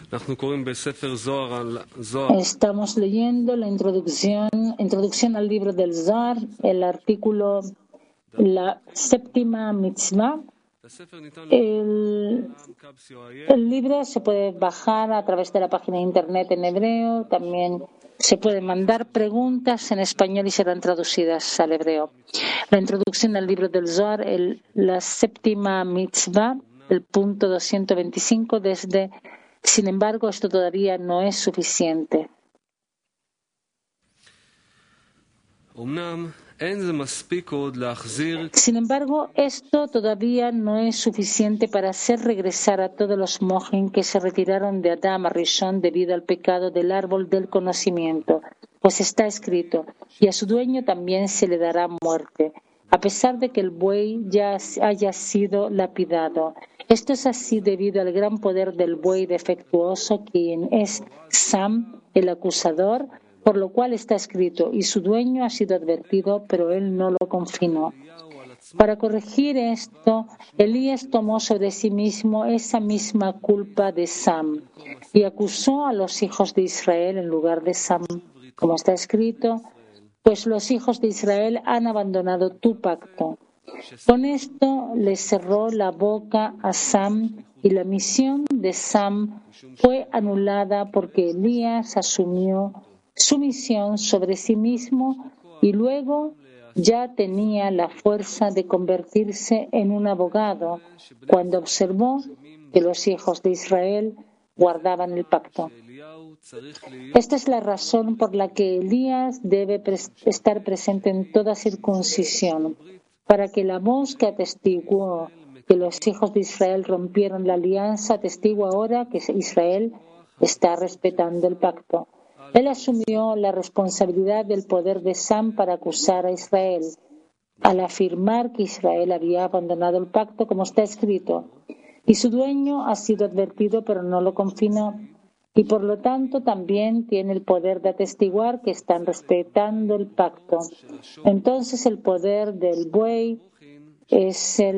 Estamos leyendo la introducción al libro del Zohar, el artículo La séptima mitzvah. El libro se puede bajar a través de la página de internet en hebreo. También se pueden mandar preguntas en español y serán traducidas al hebreo. La introducción al libro del Zohar, la séptima mitzvah, el punto 225, sin embargo, esto todavía no es suficiente. Sin embargo, esto todavía no es suficiente para hacer regresar a todos los mojin que se retiraron de Adam Rishon debido al pecado del árbol del conocimiento, pues está escrito, y a su dueño también se le dará muerte, a pesar de que el buey ya haya sido lapidado. Esto es así debido al gran poder del buey defectuoso, quien es Sam, el acusador, por lo cual está escrito, y su dueño ha sido advertido, pero él no lo confinó. Para corregir esto, Elías tomó sobre sí mismo esa misma culpa de Sam y acusó a los hijos de Israel en lugar de Sam, como está escrito, pues los hijos de Israel han abandonado tu pacto. Con esto le cerró la boca a Sam y la misión de Sam fue anulada porque Elías asumió su misión sobre sí mismo y luego ya tenía la fuerza de convertirse en un abogado cuando observó que los hijos de Israel guardaban el pacto. Esta es la razón por la que Elías debe estar presente en toda circuncisión, para que la voz que atestiguó que los hijos de Israel rompieron la alianza atestigue ahora que Israel está respetando el pacto. Él asumió la responsabilidad del poder de Sam para acusar a Israel, al afirmar que Israel había abandonado el pacto, como está escrito, y su dueño ha sido advertido pero no lo confinó, y por lo tanto también tiene el poder de atestiguar que están respetando el pacto. Entonces el poder del buey y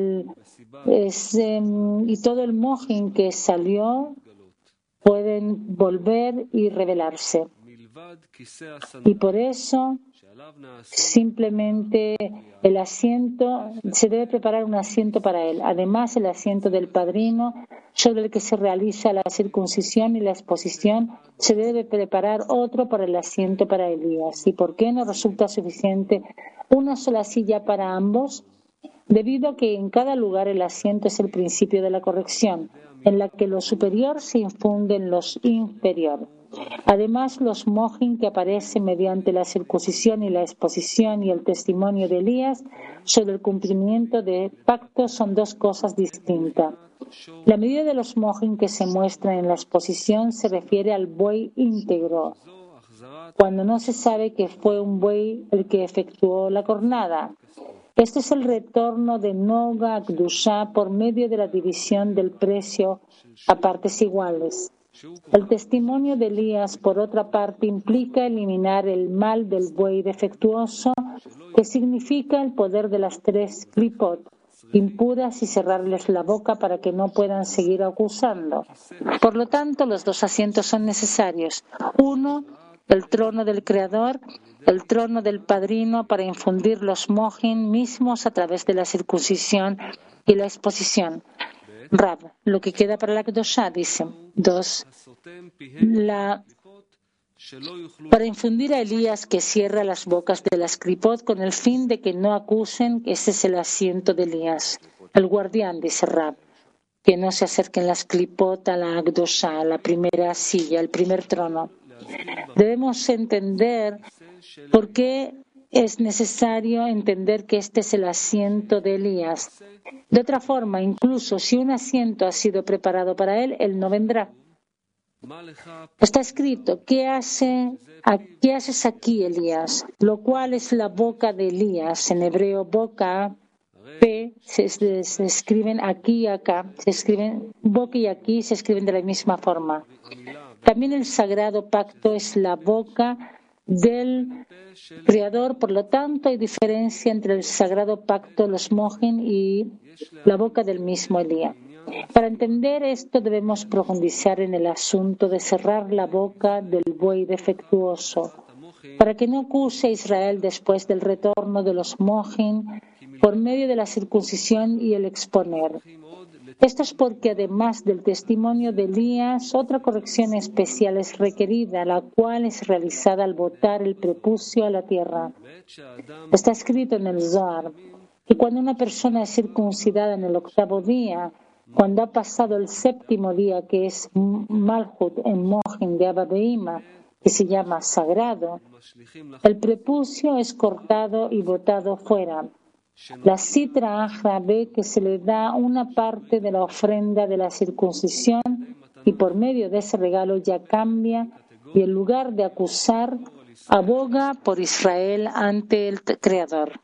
todo el mojin que salió pueden volver y revelarse. Y por eso simplemente el asiento, se debe preparar un asiento para él. Además, el asiento del padrino sobre el que se realiza la circuncisión y la exposición, se debe preparar otro para el asiento para Elías. ¿Y por qué no resulta suficiente una sola silla para ambos? Debido a que en cada lugar el asiento es el principio de la corrección, en la que lo superior se infunde en lo inferior. Además, los mojin que aparecen mediante la circuncisión y la exposición y el testimonio de Elías sobre el cumplimiento de pacto son dos cosas distintas. La medida de los mojin que se muestran en la exposición se refiere al buey íntegro, cuando no se sabe que fue un buey el que efectuó la cornada. Este es el retorno de Noga Akdusha por medio de la división del precio a partes iguales. El testimonio de Elías, por otra parte, implica eliminar el mal del buey defectuoso, que significa el poder de las tres klipot impuras y cerrarles la boca para que no puedan seguir acusando. Por lo tanto, los dos asientos son necesarios. Uno, el trono del Creador, el trono del Padrino para infundir los mojin mismos a través de la circuncisión y la exposición. Rab, lo que queda para la Kedoshá, dice. 2. Para infundir a Elías que cierra las bocas de las klipot con el fin de que no acusen que ese es el asiento de Elías. El guardián, dice Rab, que no se acerquen las klipot a la Kedoshá, a la primera silla, el primer trono. Debemos entender por qué es necesario entender que este es el asiento de Elías. De otra forma, incluso si un asiento ha sido preparado para él, él no vendrá. Está escrito, ¿qué haces aquí, Elías? Lo cual es la boca de Elías. En hebreo, boca, P, se escriben aquí y acá. Se escriben, boca y aquí se escriben de la misma forma. También el sagrado pacto es la boca del Creador, por lo tanto hay diferencia entre el sagrado pacto, los mojin y la boca del mismo Elías. Para entender esto debemos profundizar en el asunto de cerrar la boca del buey defectuoso, para que no acuse a Israel después del retorno de los Mojin por medio de la circuncisión y el exponer. Esto es porque además del testimonio de Elías, otra corrección especial es requerida, la cual es realizada al botar el prepucio a la tierra. Está escrito en el Zohar que cuando una persona es circuncidada en el 8º día, cuando ha pasado el 7º día, que es Malhut en Mojin de Abba Behima, que se llama sagrado, el prepucio es cortado y botado fuera. La Sitra Achra ve que se le da una parte de la ofrenda de la circuncisión y por medio de ese regalo ya cambia y en lugar de acusar, aboga por Israel ante el Creador.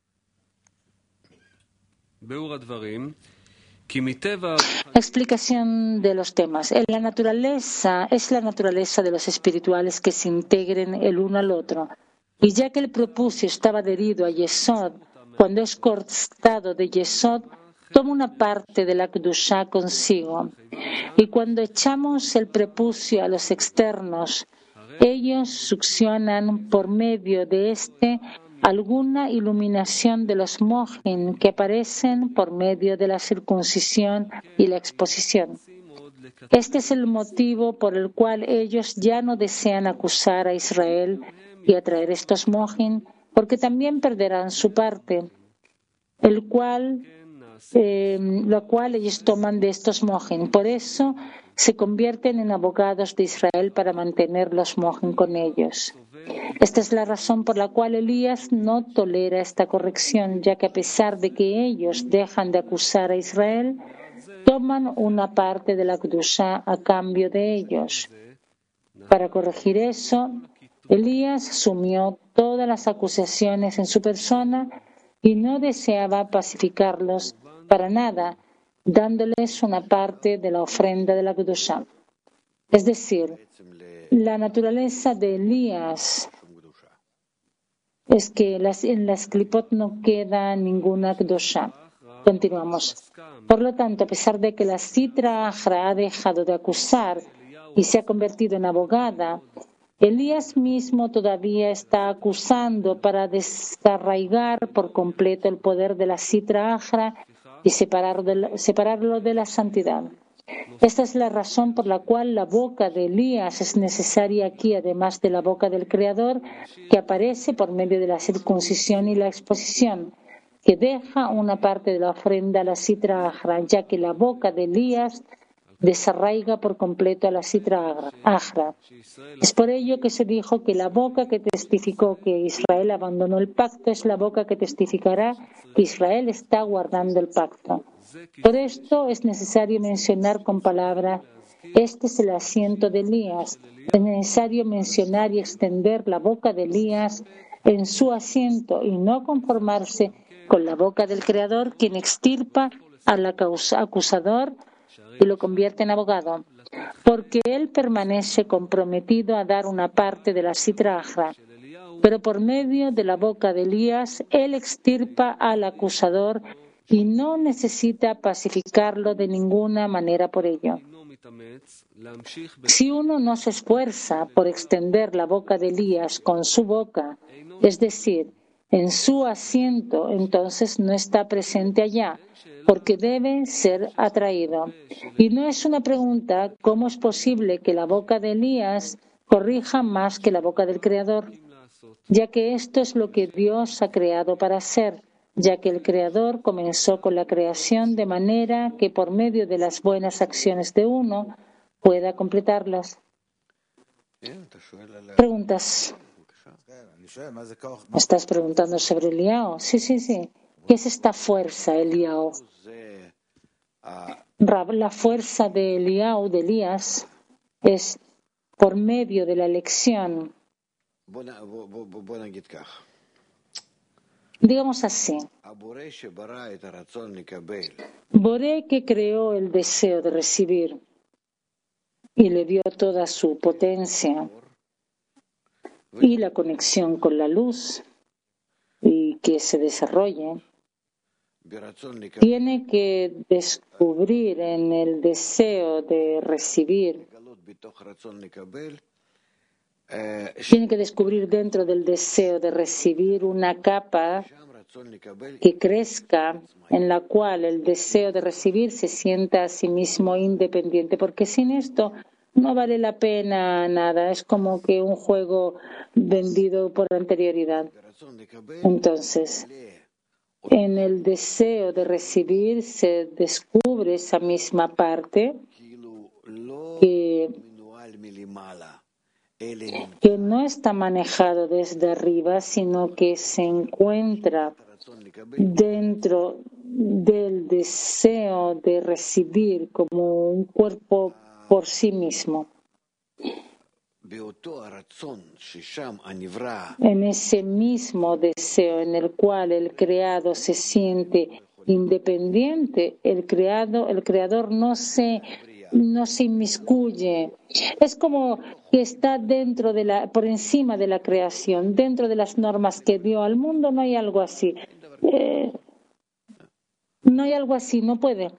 Explicación de los temas. La naturaleza es la naturaleza de los espirituales que se integren el uno al otro. Y ya que el prepucio estaba adherido a Yesod, cuando es cortado de Yesod, toma una parte de la Kedushá consigo. Y cuando echamos el prepucio a los externos, ellos succionan por medio de este alguna iluminación de los mojin que aparecen por medio de la circuncisión y la exposición. Este es el motivo por el cual ellos ya no desean acusar a Israel y atraer estos mojin, porque también perderán su parte, la cual ellos toman de estos mojin. Por eso se convierten en abogados de Israel para mantener los mojin con ellos. Esta es la razón por la cual Elías no tolera esta corrección, ya que a pesar de que ellos dejan de acusar a Israel, toman una parte de la Kedushá a cambio de ellos. Para corregir eso, Elías asumió todas las acusaciones en su persona y no deseaba pacificarlos para nada, dándoles una parte de la ofrenda de la Kedushá. Es decir, la naturaleza de Elías es que en las Klipot no queda ninguna Kedushá. Continuamos. Por lo tanto, a pesar de que la Sitra Achra ha dejado de acusar y se ha convertido en abogada, Elías mismo todavía está acusando para desarraigar por completo el poder de la Sitra Achra y separarlo de la santidad. Esta es la razón por la cual la boca de Elías es necesaria aquí, además de la boca del Creador, que aparece por medio de la circuncisión y la exposición, que deja una parte de la ofrenda a la Sitra Achra, ya que la boca de Elías desarraiga por completo a la Sitra Achra. Es por ello que se dijo que la boca que testificó que Israel abandonó el pacto es la boca que testificará que Israel está guardando el pacto. Por esto es necesario mencionar con palabras, este es el asiento de Elías. Es necesario mencionar y extender la boca de Elías en su asiento y no conformarse con la boca del Creador, quien extirpa al acusador y lo convierte en abogado, porque él permanece comprometido a dar una parte de la Sitra Achra. Pero por medio de la boca de Elías, él extirpa al acusador y no necesita pacificarlo de ninguna manera por ello. Si uno no se esfuerza por extender la boca de Elías con su boca, es decir, en su asiento, entonces no está presente allá, porque debe ser atraído. Y no es una pregunta cómo es posible que la boca de Elías corrija más que la boca del Creador, ya que esto es lo que Dios ha creado para hacer, ya que el Creador comenzó con la creación de manera que por medio de las buenas acciones de uno pueda completarlas. Preguntas. ¿Estás preguntando sobre Eliao? Sí. ¿Qué es esta fuerza, Eliao? La fuerza de Eliao, de Elías, es por medio de la elección. Digamos así, Boré, que creó el deseo de recibir y le dio toda su potencia y la conexión con la luz y que se desarrolle, tiene que descubrir en el deseo de recibir, tiene que descubrir dentro del deseo de recibir una capa que crezca, en la cual el deseo de recibir se sienta a sí mismo independiente, porque sin esto no vale la pena nada, es como que un juego vendido por anterioridad. Entonces, en el deseo de recibir se descubre esa misma parte que no está manejado desde arriba, sino que se encuentra dentro del deseo de recibir como un cuerpo por sí mismo. En ese mismo deseo en el cual el creado se siente independiente, el creador no se inmiscuye. Es como que está por encima de la creación, dentro de las normas que dio al mundo. No hay algo así. No hay algo así, no puede.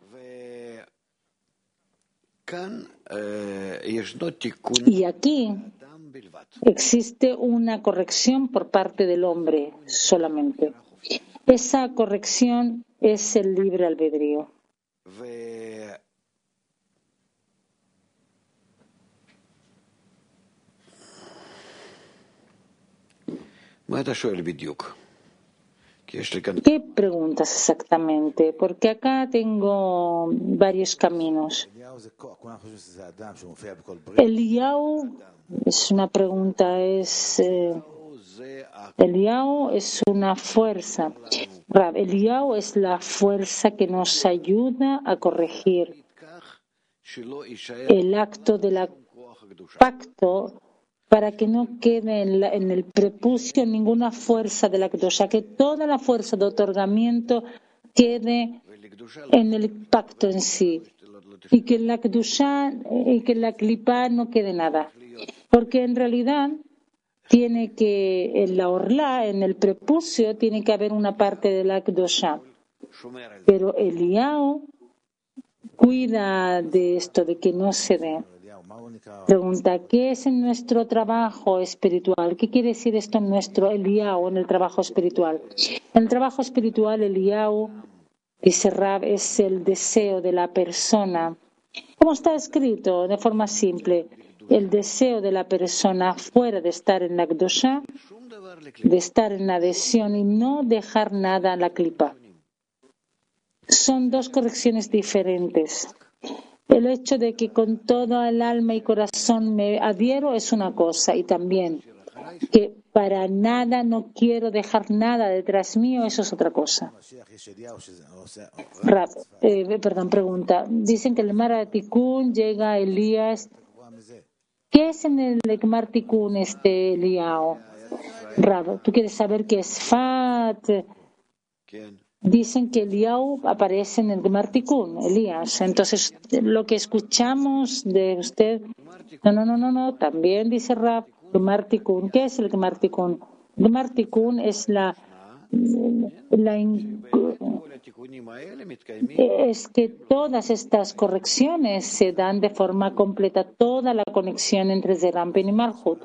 Y aquí existe una corrección por parte del hombre solamente. Esa corrección es el libre albedrío. ¿Qué preguntas exactamente? Porque acá tengo varios caminos. Eliyahu es una pregunta, Eliyahu es una fuerza. Eliyahu es la fuerza que nos ayuda a corregir el acto del pacto, para que no quede en el prepucio ninguna fuerza de la Kedusha, que toda la fuerza de otorgamiento quede en el pacto en sí, y que la Kedusha y que la Klipa no quede nada. Porque en realidad tiene que, en la orla, en el prepucio, tiene que haber una parte de la Kedusha. Pero Eliyahu cuida de esto, de que no se dé. Pregunta, ¿qué es en nuestro trabajo espiritual? ¿Qué quiere decir esto en nuestro Eliyahu, en el trabajo espiritual? En el trabajo espiritual, Eliyahu, dice Rab, es el deseo de la persona. Como está escrito de forma simple, el deseo de la persona fuera de estar en la Kedusha, de estar en la adhesión y no dejar nada a la klipa. Son dos correcciones diferentes. El hecho de que con toda el alma y corazón me adhiero es una cosa, y también que para nada no quiero dejar nada detrás mío, eso es otra cosa. Pregunta. Dicen que el Gemara Tikkun llega a Elías. ¿Qué es en el Gemara Tikkun Eliyahu? ¿Tú quieres saber qué es Fat? Dicen que Eliyahu aparece en el Gemara Tikkun, Elías. Entonces, lo que escuchamos de usted, no, también dice Rab, Gemara Tikkun. ¿Qué es el Gemara Tikkun? Gemara Tikkun es es que todas estas correcciones se dan de forma completa, toda la conexión entre Zerampen y Malhut.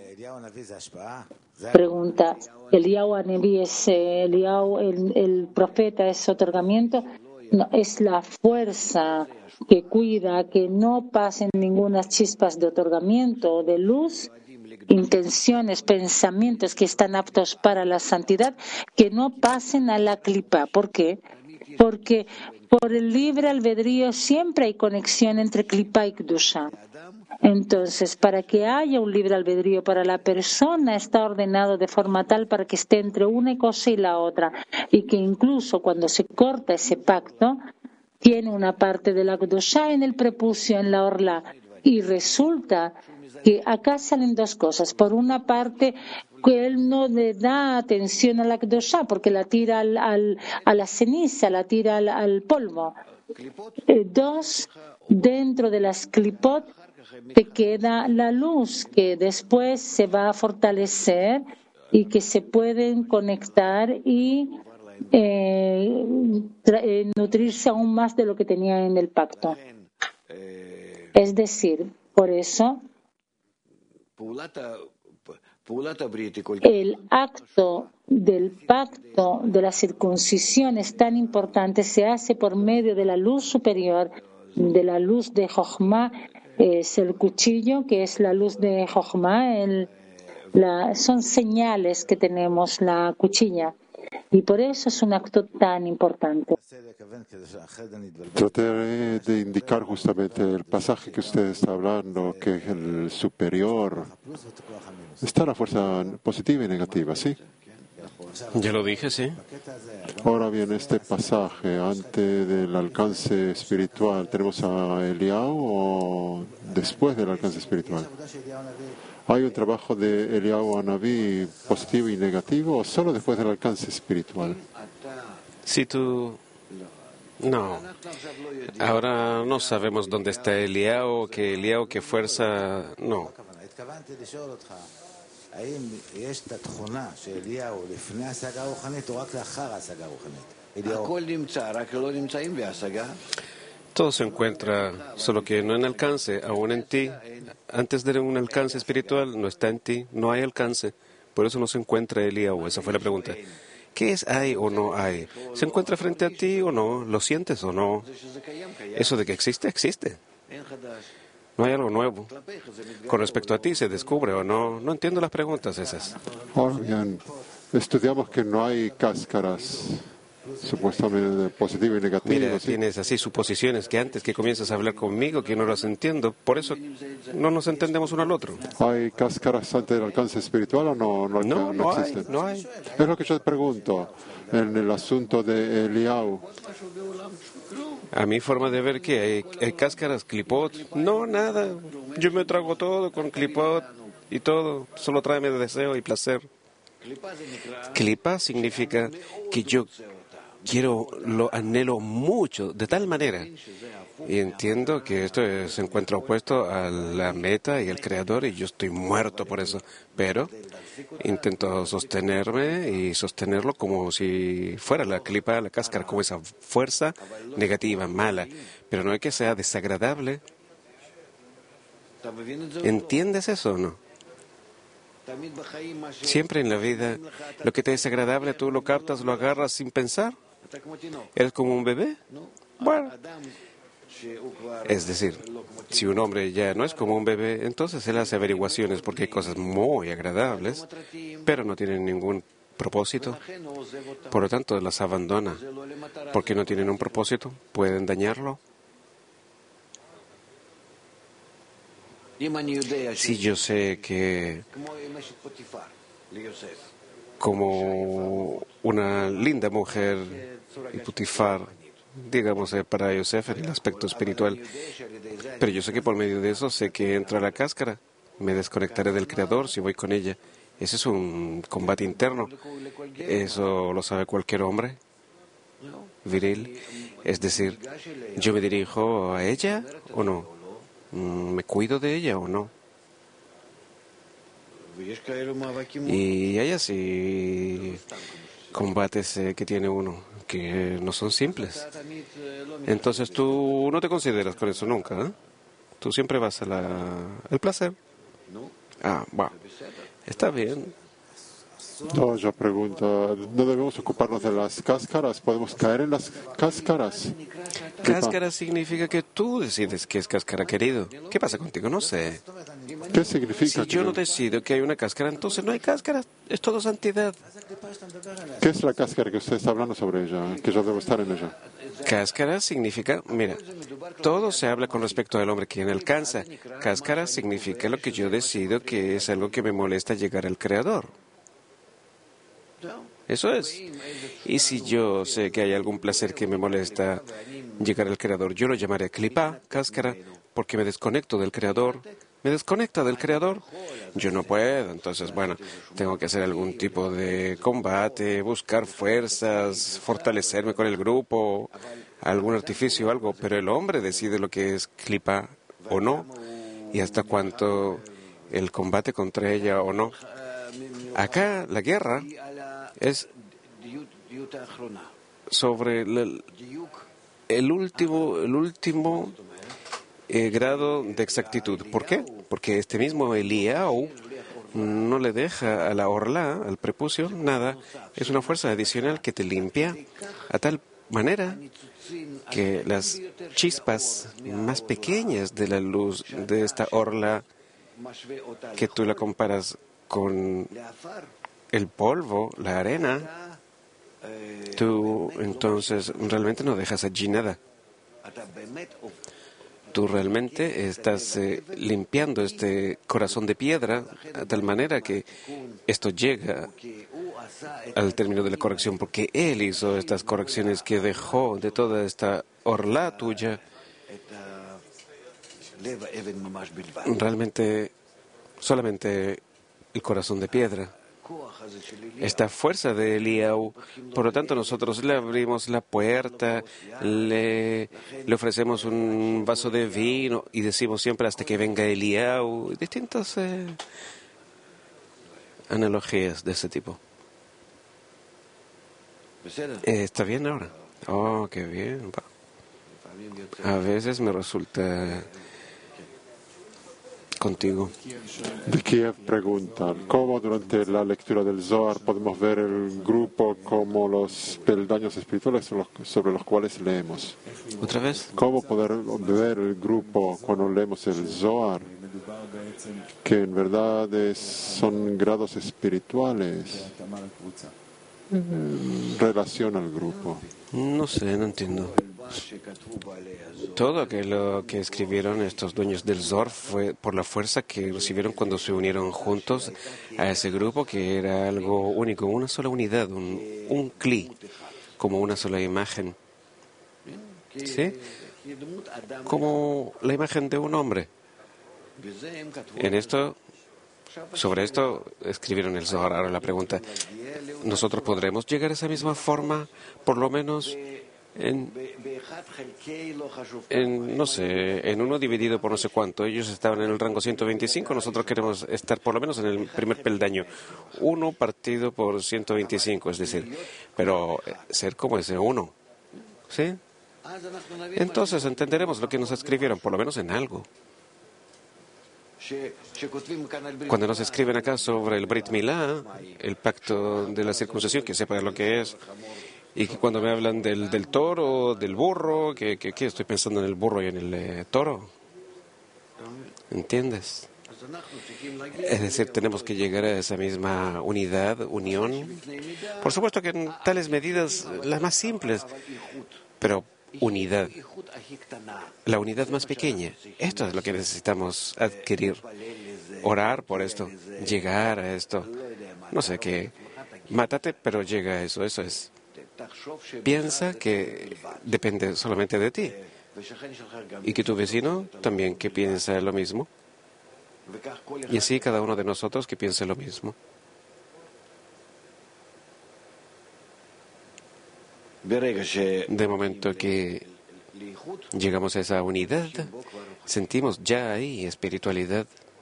Pregunta, Eliyahu Anevi es Eliyahu, el profeta es otorgamiento. No, es la fuerza que cuida que no pasen ninguna chispas de otorgamiento o de luz, intenciones, pensamientos que están aptos para la santidad, que no pasen a la klipa. ¿Por qué? Porque por el libre albedrío siempre hay conexión entre klipa y kedusha. Entonces, para que haya un libre albedrío para la persona, está ordenado de forma tal para que esté entre una cosa y la otra, y que incluso cuando se corta ese pacto, tiene una parte de la Kedusha en el prepucio, en la orla, y resulta que acá salen dos cosas. Por una parte, que él no le da atención a la Kedusha porque la tira a la ceniza, la tira al polvo. Dos, dentro de las klipot te queda la luz que después se va a fortalecer y que se pueden conectar y nutrirse aún más de lo que tenía en el pacto. Es decir, por eso el acto del pacto de la circuncisión es tan importante, se hace por medio de la luz superior, de la luz de Jochma, es el cuchillo que es la luz de Jochma, son señales que tenemos, la cuchilla, y por eso es un acto tan importante. Trataré de indicar justamente el pasaje que usted está hablando, que el superior está la fuerza positiva y negativa, ¿sí? Ya lo dije, sí. Ahora bien, este pasaje, antes del alcance espiritual, ¿tenemos a Eliao o después del alcance espiritual? ¿Hay un trabajo de Eliao Anabí positivo y negativo o solo después del alcance espiritual? Si tú... No. Ahora no sabemos dónde está Eliao, qué fuerza... No. Todo se encuentra, solo que no en alcance, aún en ti. Antes de un alcance espiritual, no está en ti, no hay alcance. Por eso no se encuentra Eliao. Esa fue la pregunta. ¿Qué es hay o no hay? ¿Se encuentra frente a ti o no? ¿Lo sientes o no? Eso de que existe, existe. No hay algo nuevo. Con respecto a ti, ¿se descubre o no? No entiendo las preguntas esas. Ahora bien, estudiamos que no hay cáscaras, supuestamente positivo y negativo. Mira, ¿sí? tienes así suposiciones que antes que comienzas a hablar conmigo, que no las entiendo. Por eso no nos entendemos uno al otro. ¿Hay cáscaras antes del alcance espiritual o no existen? No hay. Es lo que yo te pregunto en el asunto de Eliao. A mi forma de ver que hay cáscaras, clipot. No, nada. Yo me trago todo con clipot y todo. Solo tráeme deseo y placer. Clipa significa que yo lo anhelo mucho, de tal manera. Y entiendo que esto se encuentra opuesto a la meta y el creador, y yo estoy muerto por eso. Pero intento sostenerme y sostenerlo como si fuera la clipa, la cáscara, como esa fuerza negativa, mala. Pero no es que sea desagradable. ¿Entiendes eso o no? Siempre en la vida, lo que te es agradable, tú lo captas, lo agarras sin pensar. ¿Eres como un bebé? Bueno. Es decir, si un hombre ya no es como un bebé, entonces él hace averiguaciones porque hay cosas muy agradables, pero no tienen ningún propósito. Por lo tanto, las abandona. Porque no tienen un propósito, pueden dañarlo. Si yo sé que como una linda mujer y Putifar, digamos, para Yosef en el aspecto espiritual, pero yo sé que por medio de eso sé que entra la cáscara, me desconectaré del Creador si voy con ella. Ese es un combate interno. Eso lo sabe cualquier hombre viril. Es decir, ¿yo me dirijo a ella o no? ¿Me cuido de ella o no? Y hay así combates que tiene uno que no son simples. Entonces tú no te consideras con eso nunca, ¿eh? Tú siempre vas al placer. Ah, va. Está bien. No, yo pregunto, ¿no debemos ocuparnos de las cáscaras? ¿Podemos caer en las cáscaras? Cáscara significa que tú decides qué es cáscara, querido. ¿Qué pasa contigo? No sé. ¿Qué significa? Si yo no decido que hay una cáscara, entonces no hay cáscara. Es todo santidad. ¿Qué es la cáscara que usted está hablando sobre ella? Que yo debo estar en ella. Cáscara significa, mira, todo se habla con respecto al hombre quien alcanza. Cáscara significa lo que yo decido que es algo que me molesta llegar al Creador. Eso es. Y si yo sé que hay algún placer que me molesta llegar al Creador, yo lo llamaré klipa, cáscara, porque me desconecto del Creador. Me desconecta del Creador. Yo no puedo, entonces, bueno, tengo que hacer algún tipo de combate, buscar fuerzas, fortalecerme con el grupo, algún artificio o algo, pero el hombre decide lo que es klipa o no, y hasta cuánto el combate contra ella o no. Acá la guerra es sobre el último grado de exactitud. ¿Por qué? Porque este mismo Eliyahu no le deja a la orla, al prepucio, nada. Es una fuerza adicional que te limpia a tal manera que las chispas más pequeñas de la luz de esta orla, que tú la comparas con el polvo, la arena, tú entonces realmente no dejas allí nada. Tú realmente estás limpiando este corazón de piedra de tal manera que esto llega al término de la corrección, porque Él hizo estas correcciones que dejó de toda esta orla tuya realmente solamente el corazón de piedra. Esta fuerza de Eliyahu, por lo tanto nosotros le abrimos la puerta, le ofrecemos un vaso de vino y decimos siempre hasta que venga Eliyahu, distintas analogías de ese tipo. ¿Está bien ahora? Oh, qué bien. A veces me resulta contigo. De Kiev preguntan, ¿cómo durante la lectura del Zohar podemos ver el grupo como los peldaños espirituales sobre los cuales leemos? ¿Otra vez? ¿Cómo poder ver el grupo cuando leemos el Zohar? Que en verdad son grados espirituales en relación al grupo. No sé, no entiendo. Todo lo que escribieron estos dueños del Zohar fue por la fuerza que recibieron cuando se unieron juntos a ese grupo, que era algo único, una sola unidad, un cli, como una sola imagen. ¿Sí? Como la imagen de un hombre. Sobre esto escribieron el Zohar. Ahora la pregunta, ¿nosotros podremos llegar a esa misma forma, por lo menos no sé, en uno dividido por no sé cuánto? Ellos estaban en el rango 125, nosotros queremos estar por lo menos en el primer peldaño. 1 partido por 125, es decir, pero ser como ese 1. ¿Sí? Entonces entenderemos lo que nos escribieron, por lo menos en algo. Cuando nos escriben acá sobre el Brit Milá, el pacto de la circuncisión, que sepa lo que es, y que cuando me hablan del toro, del burro, que estoy pensando en el burro y en el toro. ¿Entiendes? Es decir, tenemos que llegar a esa misma unidad, unión. Por supuesto que en tales medidas, las más simples, pero unidad. La unidad más pequeña. Esto es lo que necesitamos adquirir. Orar por esto. Llegar a esto. No sé qué. Mátate, pero llega a eso. Eso es. Piensa que depende solamente de ti. Y que tu vecino también que piensa lo mismo. Y así cada uno de nosotros que piense lo mismo. De momento que llegamos a esa unidad, sentimos ya ahí espiritualidad.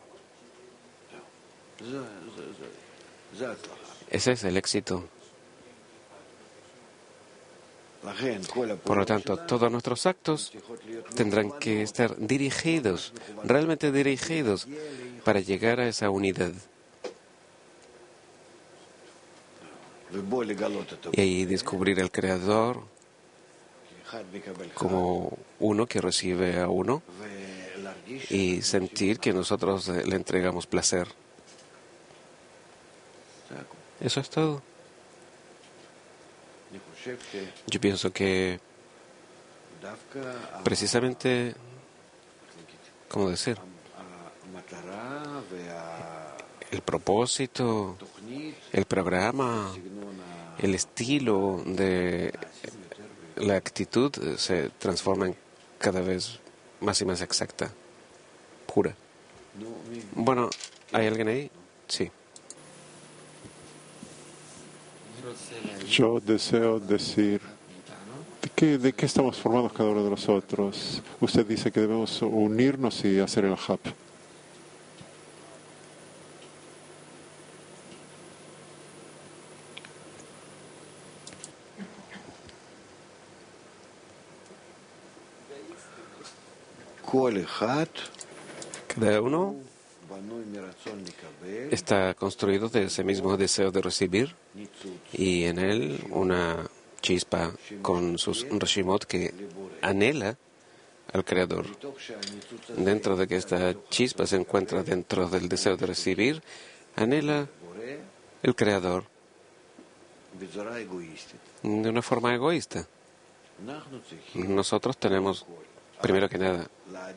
Ese es el éxito. Por lo tanto, todos nuestros actos tendrán que estar dirigidos, realmente dirigidos, para llegar a esa unidad. Y ahí descubrir al Creador como uno que recibe a uno y sentir que nosotros le entregamos placer. Eso es todo. Yo pienso que precisamente, ¿cómo decir? El propósito, el programa, el estilo de la actitud se transforma en cada vez más y más exacta, pura. Bueno, ¿hay alguien ahí? Sí. Yo deseo decir de qué estamos formados cada uno de nosotros. Usted dice que debemos unirnos y hacer el hub. Cada uno está construido de ese mismo deseo de recibir y en él una chispa con sus reshimot que anhela al Creador. Dentro de que esta chispa se encuentra dentro del deseo de recibir, anhela el Creador de una forma egoísta. Nosotros tenemos, primero que nada,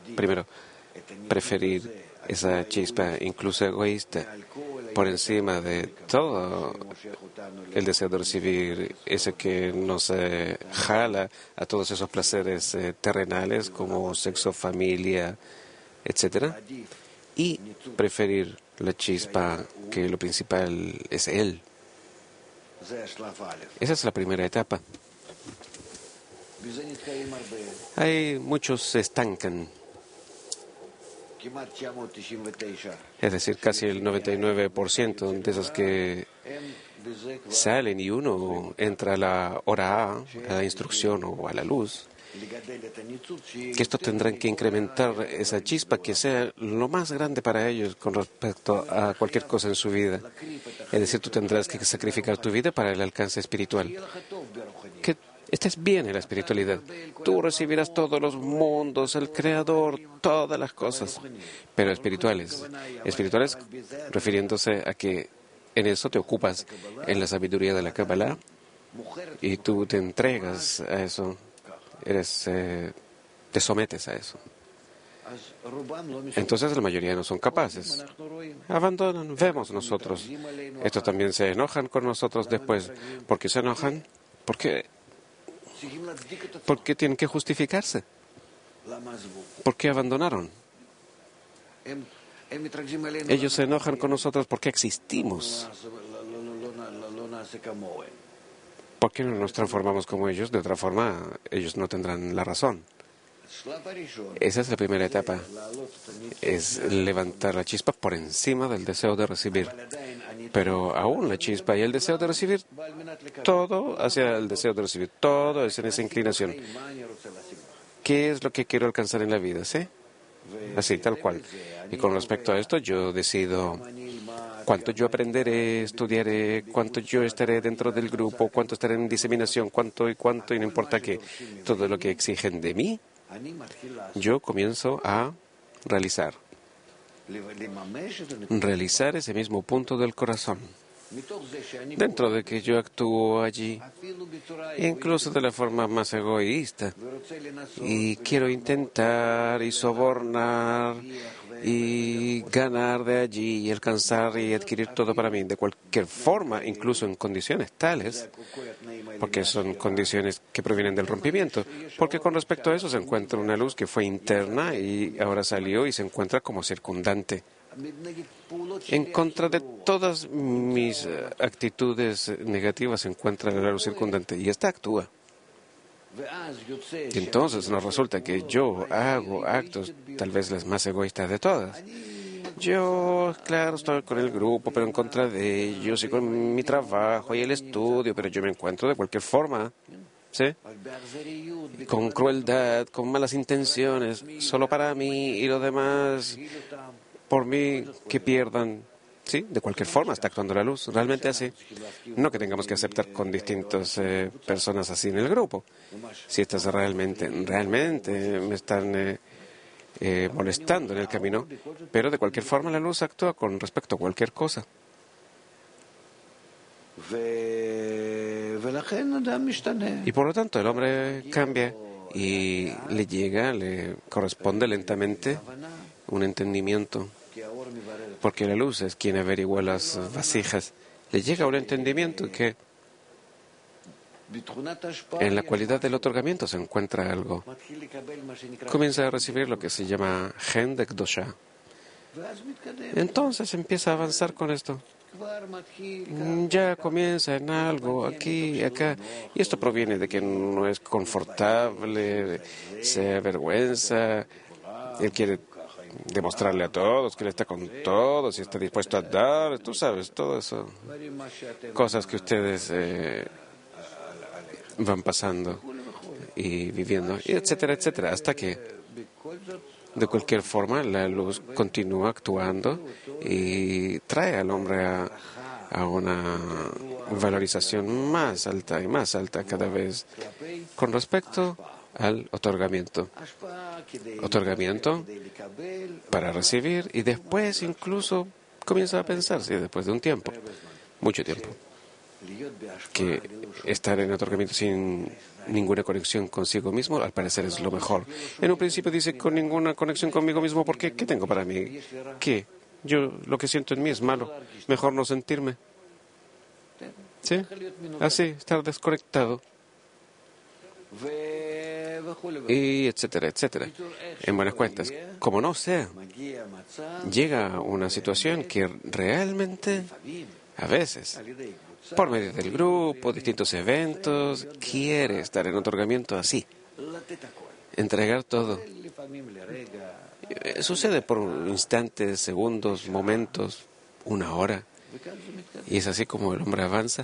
preferir esa chispa, incluso egoísta, por encima de todo el deseo de recibir, ese que nos jala a todos esos placeres terrenales como sexo, familia, etc. Y preferir la chispa, que lo principal es Él. Esa es la primera etapa. Muchos se estancan. Es decir, casi el 99% de esos que salen y uno entra a la hora A la instrucción o a la luz, que estos tendrán que incrementar esa chispa que sea lo más grande para ellos con respecto a cualquier cosa en su vida. Es decir, tú tendrás que sacrificar tu vida para el alcance espiritual. Que estés bien en la espiritualidad. Tú recibirás todos los mundos, el Creador, todas las cosas, pero espirituales. Espirituales refiriéndose a que en eso te ocupas, en la sabiduría de la Kabbalah, y tú te entregas a eso, te sometes a eso. Entonces la mayoría no son capaces. Abandonan, vemos nosotros. Estos también se enojan con nosotros después. ¿Por qué se enojan? Porque tienen que justificarse. ¿Por qué abandonaron? Ellos se enojan con nosotros porque existimos. ¿Por qué no nos transformamos como ellos? De otra forma, ellos no tendrán la razón. Esa es la primera etapa. Es levantar la chispa por encima del deseo de recibir. Pero aún la chispa y el deseo de recibir, todo hacia el deseo de recibir, todo es en esa inclinación. ¿Qué es lo que quiero alcanzar en la vida? ¿Sí? Así, tal cual. Y con respecto a esto, yo decido cuánto yo aprenderé, estudiaré, cuánto yo estaré dentro del grupo, cuánto estaré en diseminación, cuánto, y no importa qué. Todo lo que exigen de mí, yo comienzo a realizar ese mismo punto del corazón. Dentro de que yo actúo allí, incluso de la forma más egoísta, y quiero intentar y sobornar y ganar de allí y alcanzar y adquirir todo para mí, de cualquier forma, incluso en condiciones tales, porque son condiciones que provienen del rompimiento, porque con respecto a eso se encuentra una luz que fue interna y ahora salió y se encuentra como circundante. En contra de todas mis actitudes negativas se encuentra la luz circundante y esta actúa. Y entonces nos resulta que yo hago actos tal vez las más egoístas de todas. Yo, claro, estoy con el grupo, pero en contra de ellos y con mi trabajo y el estudio, pero yo me encuentro de cualquier forma, ¿sí? Con crueldad, con malas intenciones, solo para mí y los demás, por mí, que pierdan. Sí, de cualquier forma está actuando la luz, realmente así. No que tengamos que aceptar con distintas personas así en el grupo. Si estas realmente me están molestando en el camino, pero de cualquier forma la luz actúa con respecto a cualquier cosa. Y por lo tanto el hombre cambia y le corresponde lentamente un entendimiento. Porque la luz es quien averigua las vasijas. Le llega un entendimiento que en la cualidad del otorgamiento se encuentra algo. Comienza a recibir lo que se llama Gen de Kdosha. Entonces empieza a avanzar con esto. Ya comienza en algo, aquí, acá. Y esto proviene de que no es confortable, se avergüenza. Él quiere demostrarle a todos que él está con todos y está dispuesto a dar, tú sabes, todo eso. Cosas que ustedes van pasando y viviendo, y etcétera, etcétera, hasta que De cualquier forma, la luz continúa actuando y trae al hombre a una valorización más alta y más alta cada vez con respecto al otorgamiento. Otorgamiento para recibir y después incluso comienza a pensar, sí, después de un tiempo, mucho tiempo, que estar en otorgamiento sin ninguna conexión consigo mismo, al parecer es lo mejor. En un principio dice, con ninguna conexión conmigo mismo, ¿por qué? ¿Qué tengo para mí? ¿Qué? Yo lo que siento en mí es malo. Mejor no sentirme. ¿Sí? Así, estar desconectado. Y etcétera, etcétera. En buenas cuentas, como no sea, llega una situación que realmente, a veces, por medio del grupo, distintos eventos, quiere estar en otorgamiento así, entregar todo. Sucede por instantes, segundos, momentos, una hora, y es así como el hombre avanza.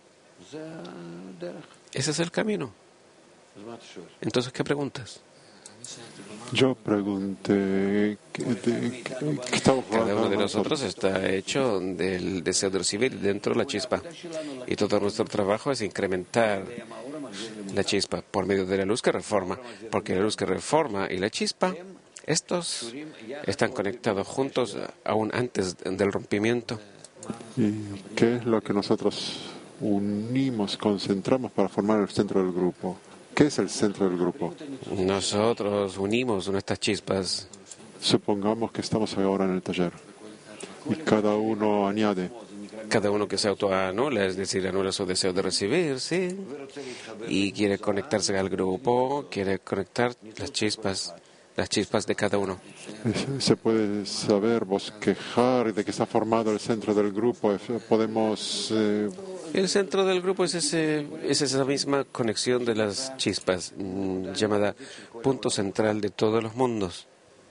Ese es el camino. Entonces, ¿qué preguntas? Yo pregunté ¿qué estamos Cada uno de hablando nosotros sobre? está hecho del deseo de recibir dentro de la chispa. Y todo nuestro trabajo es incrementar la chispa por medio de la luz que reforma. Porque la luz que reforma y la chispa, estos están conectados juntos aún antes del rompimiento. ¿Y qué es lo que nosotros unimos, concentramos para formar el centro del grupo? ¿Qué es el centro del grupo? Nosotros unimos nuestras chispas. Supongamos que estamos ahora en el taller y cada uno añade. Cada uno que se autoanula, es decir, anula su deseo de recibir, sí. Y quiere conectarse al grupo, quiere conectar las chispas de cada uno. Se puede saber, bosquejar de que está formado el centro del grupo. Podemos El centro del grupo es esa misma conexión de las chispas, llamada punto central de todos los mundos.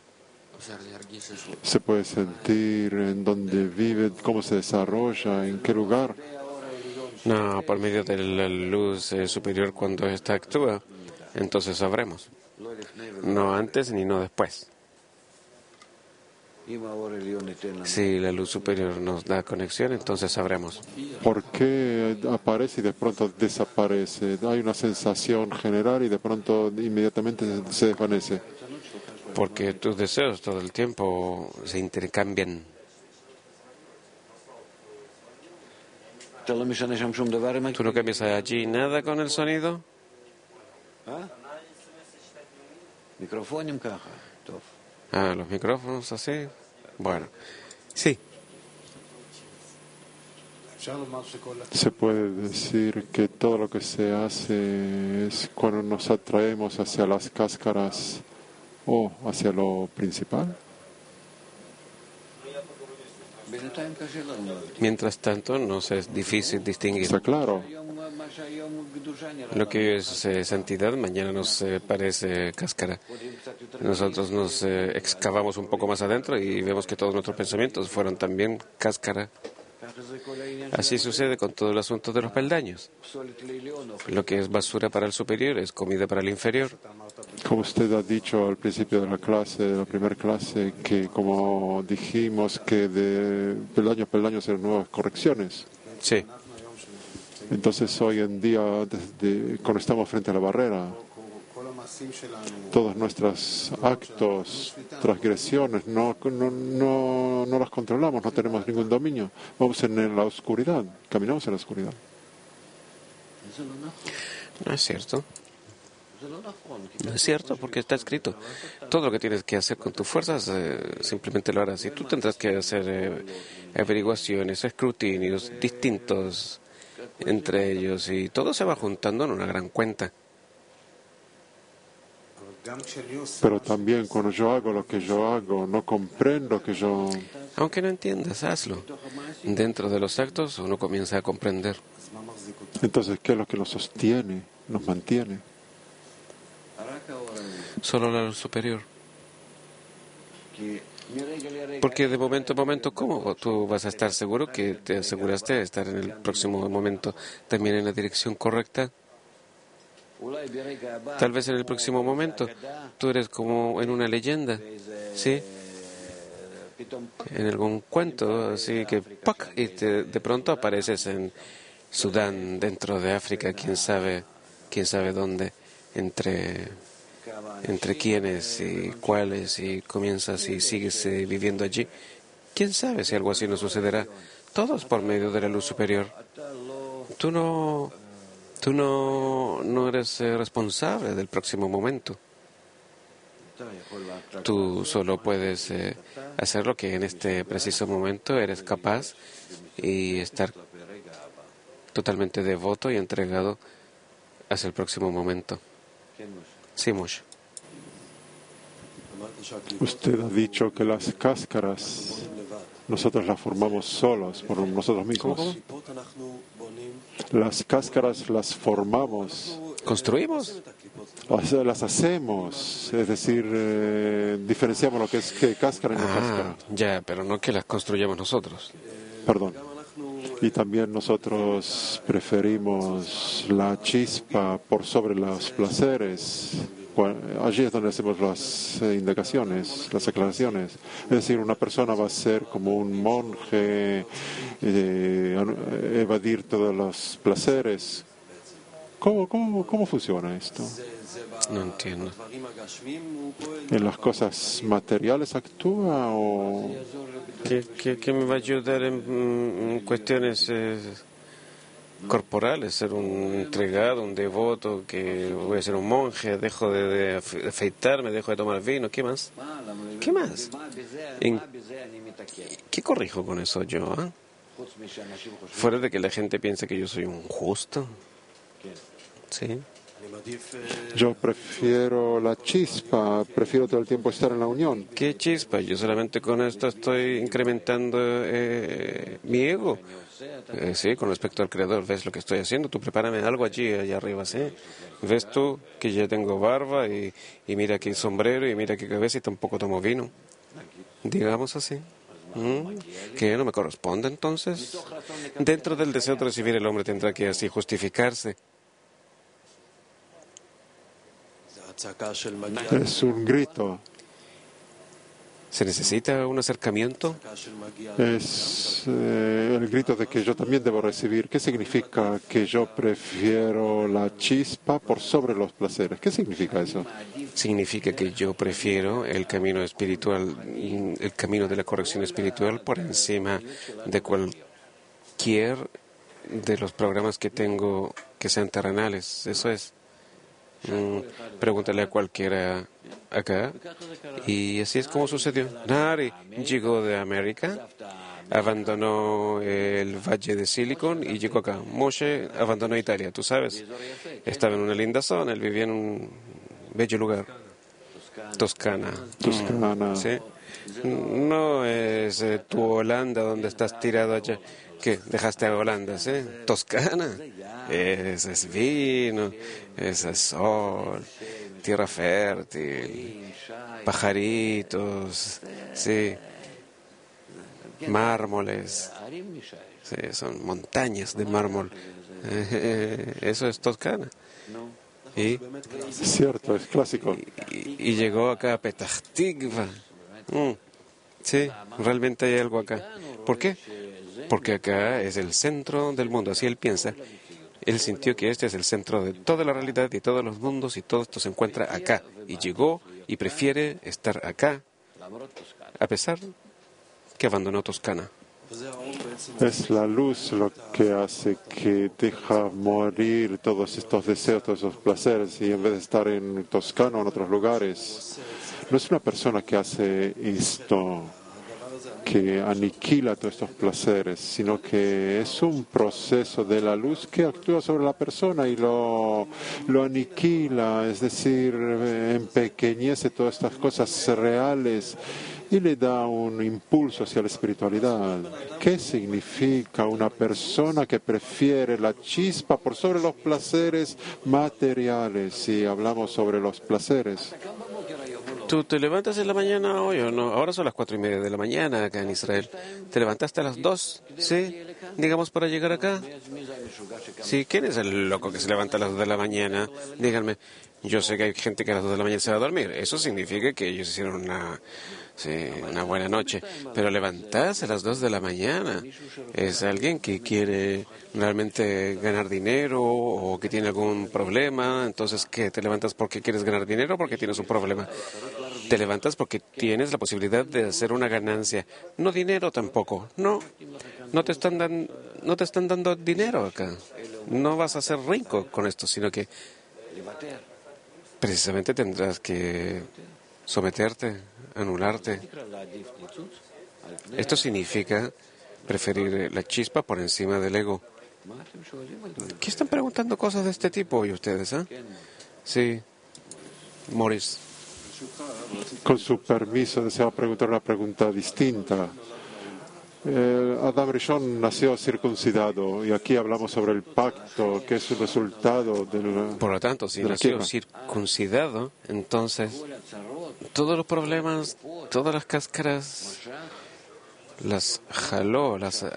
se puede sentir en dónde vive, cómo se desarrolla, en qué lugar. No, por medio de la luz superior cuando ésta actúa, entonces sabremos. No antes ni no después. Si la luz superior nos da conexión, entonces sabremos. ¿Por qué aparece y de pronto desaparece? Hay una sensación general y de pronto inmediatamente se desvanece. Porque tus deseos todo el tiempo se intercambian. ¿Tú no cambias allí nada con el sonido? Ah, los micrófonos así. Bueno, sí. Se puede decir que todo lo que se hace es cuando nos atraemos hacia las cáscaras o hacia lo principal. Mientras tanto, nos es difícil distinguir. Está claro. Lo que hoy es santidad, mañana nos parece cáscara. Nosotros nos excavamos un poco más adentro y vemos que todos nuestros pensamientos fueron también cáscara. Así sucede con todo el asunto de los peldaños. Lo que es basura para el superior es comida para el inferior. Como usted ha dicho al principio de la clase, de la primera clase, que como dijimos que de peldaño a peldaño serán nuevas correcciones. Sí. Entonces hoy en día, cuando estamos frente a la barrera, todos nuestros actos, transgresiones, no las controlamos, no tenemos ningún dominio. Vamos en la oscuridad, caminamos en la oscuridad. No es cierto. No es cierto, porque está escrito. Todo lo que tienes que hacer con tus fuerzas, simplemente lo harás. Y tú tendrás que hacer averiguaciones, escrutinios distintos entre ellos, y todo se va juntando en una gran cuenta. Pero también cuando yo hago lo que yo hago, no comprendo que yo... Aunque no entiendas, hazlo. Dentro de los actos uno comienza a comprender. Entonces, ¿qué es lo que nos sostiene, nos mantiene? Solo la luz superior. Porque de momento a momento, ¿cómo tú vas a estar seguro que te aseguraste de estar en el próximo momento también en la dirección correcta? Tal vez en el próximo momento tú eres como en una leyenda, ¿sí? En algún cuento, así que ¡pac! Y de pronto apareces en Sudán, dentro de África, quién sabe dónde, entre quiénes y cuáles, y comienzas y sigues viviendo allí. ¿Quién sabe si algo así no sucederá? Todos por medio de la luz superior. Tú no eres responsable del próximo momento. Tú solo puedes hacer lo que en este preciso momento eres capaz y estar totalmente devoto y entregado hacia el próximo momento. Sí, Moshe. Usted ha dicho que las cáscaras nosotros las formamos solos, por nosotros mismos. ¿Cómo? Las cáscaras las formamos, ¿Construimos? o sea, las hacemos, es decir, diferenciamos lo que es que cáscara y no cáscara. Ya, pero no que las construyamos nosotros. Perdón. Y también nosotros preferimos la chispa por sobre los placeres. Allí es donde hacemos las indicaciones, las aclaraciones. Es decir, una persona va a ser como un monje, evadir todos los placeres. ¿Cómo funciona esto? No entiendo. ¿En las cosas materiales actúa o...? ¿Qué me va a ayudar en cuestiones corporales? Ser un entregado, un devoto, que voy a ser un monje, dejo de afeitarme, dejo de tomar vino. ¿Qué más? ¿Qué más? ¿Qué corrijo con eso yo? Fuera de que la gente piense que yo soy un justo. Sí. Yo prefiero la chispa, prefiero todo el tiempo estar en la unión. ¿Qué chispa? Yo solamente con esto estoy incrementando mi ego. Sí, con respecto al Creador. ¿Ves lo que estoy haciendo? Tú prepárame algo allá arriba, ¿sí? ¿Ves tú que ya tengo barba y mira aquí sombrero y mira aquí cabeza y tampoco tomo vino? Digamos así. ¿Qué no me corresponde entonces? Dentro del deseo de recibir, el hombre tendrá que así justificarse. Es un grito. ¿Se necesita un acercamiento? Es el grito de que yo también debo recibir. ¿Qué significa que yo prefiero la chispa por sobre los placeres? ¿Qué significa eso? Significa que yo prefiero el camino espiritual, el camino de la corrección espiritual por encima de cualquier de los programas que tengo que sean terrenales. Eso es. Pregúntale a cualquiera acá. Y así es como sucedió. Nari llegó de América, abandonó el Valle de Silicon y llegó acá. Moshe abandonó Italia, tú sabes. Estaba en una linda zona, él vivía en un bello lugar. Toscana. Toscana. ¿Sí? No es tu Holanda donde estás tirado allá. ¿Qué? Dejaste a Holanda, ¿sí? Toscana. Ese es vino, ese es sol, tierra fértil, pajaritos, sí, mármoles, sí, son montañas de mármol. Eso es Toscana. Y Cierto, es clásico. y llegó acá a Petah Tikva. Sí, realmente hay algo acá. ¿Por qué? Porque acá es el centro del mundo, así él piensa. Él sintió que este es el centro de toda la realidad y todos los mundos y todo esto se encuentra acá. Y llegó y prefiere estar acá, a pesar que abandonó Toscana. Es la luz lo que hace que deja morir todos estos deseos, todos esos placeres, y en vez de estar en Toscana o en otros lugares, no es una persona que hace esto, que aniquila todos estos placeres, sino que es un proceso de la luz que actúa sobre la persona y lo aniquila, es decir, empequeñece todas estas cosas reales y le da un impulso hacia la espiritualidad. ¿Qué significa una persona que prefiere la chispa por sobre los placeres materiales? Si hablamos sobre los placeres. ¿Tú te levantas en la mañana hoy o no? Ahora son las 4:30 de la mañana acá en Israel. ¿Te levantaste a las 2? ¿Sí? Digamos para llegar acá. Sí, ¿quién es el loco que se levanta a las 2 de la mañana? Díganme. Yo sé que hay gente que a las 2 de la mañana se va a dormir. Eso significa que ellos hicieron una buena noche. Pero levantarse a las 2 de la mañana es alguien que quiere realmente ganar dinero o que tiene algún problema. Entonces, ¿qué? ¿Te levantas porque quieres ganar dinero o porque tienes un problema? Te levantas porque tienes la posibilidad de hacer una ganancia. No dinero tampoco. No te están dando dinero acá. No vas a ser rico con esto, sino que precisamente tendrás que someterte, anularte. Esto significa preferir la chispa por encima del ego. ¿Qué están preguntando cosas de este tipo hoy ustedes? Sí, Morris. Con su permiso, deseo preguntar una pregunta distinta. Adam Rishon nació circuncidado y aquí hablamos sobre el pacto, que es el resultado del. Por lo tanto, si nació circuncidado, entonces todos los problemas, todas las cáscaras, las jaló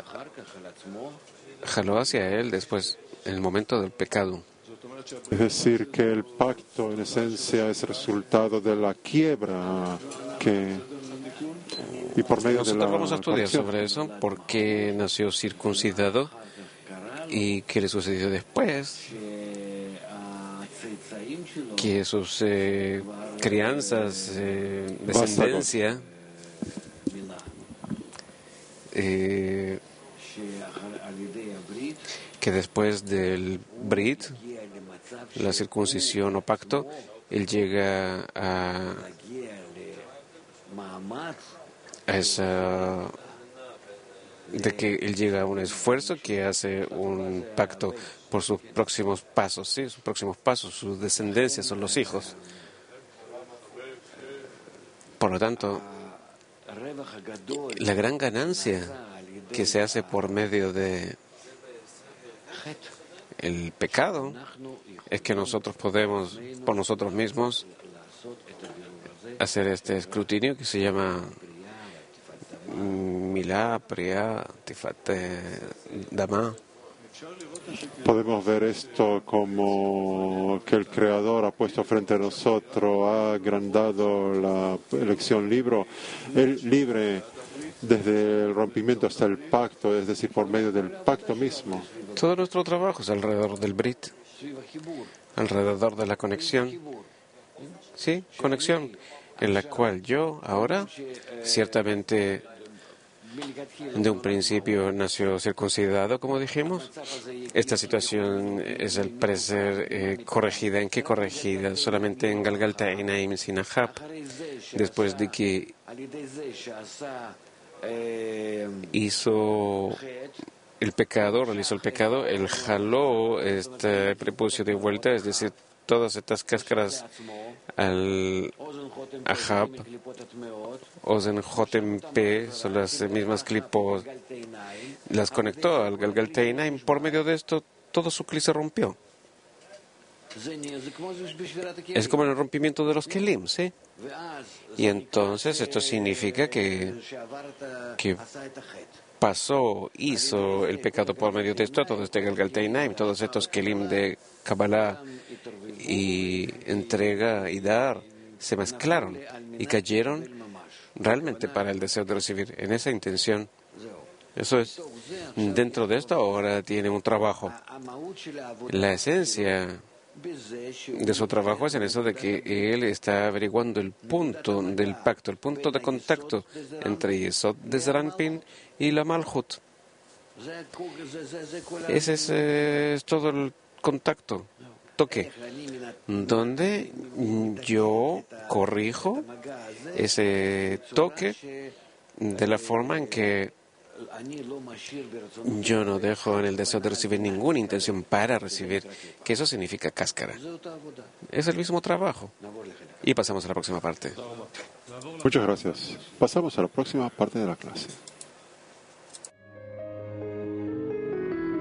hacia él después, en el momento del pecado. Es decir, que el pacto en esencia es resultado de la quiebra y por medio de la Nosotros vamos a estudiar corrección. sobre eso, por qué nació circuncidado y qué le sucedió después, que sus crianzas, descendencia, que después del Brit, la circuncisión o pacto, él llega a esa, de que él llega a un esfuerzo que hace un pacto por sus próximos pasos, ¿sí? Sus próximos pasos, sus descendencias son los hijos. Por lo tanto, la gran ganancia que se hace por medio de el pecado es que nosotros podemos, por nosotros mismos, hacer este escrutinio que se llama Milá, Priá, Tifat, Dama. Podemos ver esto como que el Creador ha puesto frente a nosotros, ha agrandado la elección libre desde el rompimiento hasta el pacto, es decir, por medio del pacto mismo. Todo nuestro trabajo es alrededor del Brit, alrededor de la conexión. Sí, conexión, en la cual yo ahora, ciertamente, de un principio nació circuncidado, como dijimos. Esta situación es al parecer corregida. ¿En qué corregida? Solamente en Galgalta Einaim Sinahab, después de que realizó el pecado, él jaló este prepucio de vuelta, es decir, todas estas cáscaras al Ahab, Ozen Jotem P, son las mismas clipos, las conectó al Galgalteina y por medio de esto todo su cli se rompió. Es como el rompimiento de los kelim, ¿sí? Y entonces esto significa que hizo el pecado por medio de esto, todo este Galgalteinaim, todos estos kelim de Kabbalah y entrega y dar, se mezclaron y cayeron realmente para el deseo de recibir, en esa intención. Eso es, dentro de esto ahora tiene un trabajo. La esencia de su trabajo es en eso de que él está averiguando el punto del pacto, el punto de contacto entre Yesod de Zeranpin y la Malhut. Ese es todo el contacto, toque, donde yo corrijo ese toque de la forma en que yo no dejo en el deseo de recibir ninguna intención para recibir, que eso significa cáscara. Es el mismo trabajo. Y pasamos a la próxima parte. Muchas gracias. Pasamos a la próxima parte de la clase.